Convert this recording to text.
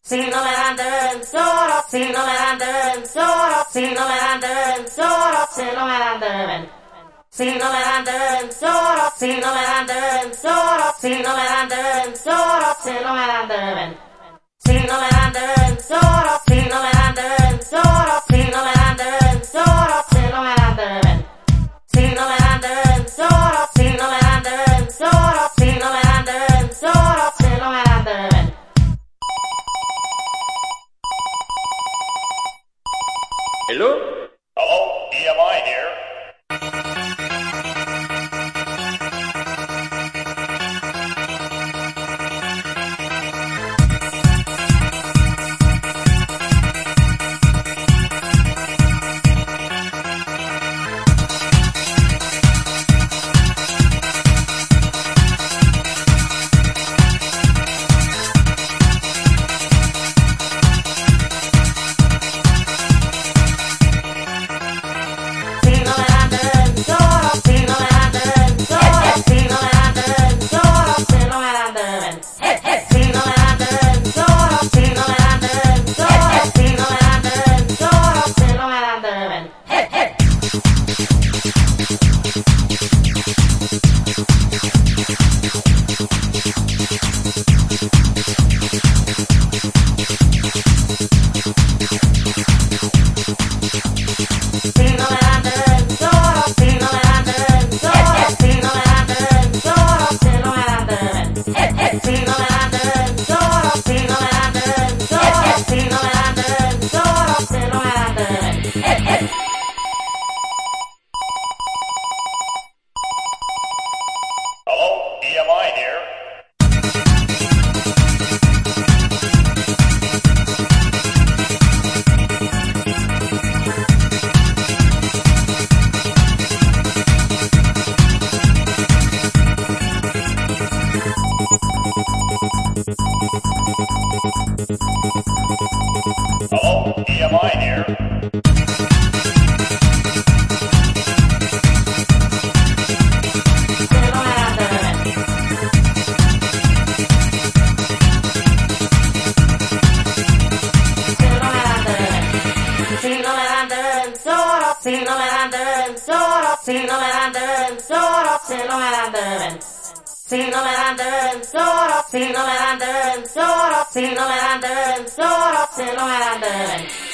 Si no me dan den solo, si no me dan den solo, si no me dan den solo, si no me dan den. Si no me dan den solo, si no me dan den solo, si no me dan den solo, si no me dan den. Si no me dan den solo, si no me dan den solo, si no me dan den solo, si no me dan den. Si no me dan den solo, si no me dan den solo, si no me dan den solo, si no me dan den. Hello? Hello, EMI here. Hello, EMI here. Hello, EMI here. Si no me dan den solo, si no me dan den solo, si no me dan den solo, si no me dan den. Si no me dan den solo, si no me dan den solo, si no me dan den solo, si no me dan den.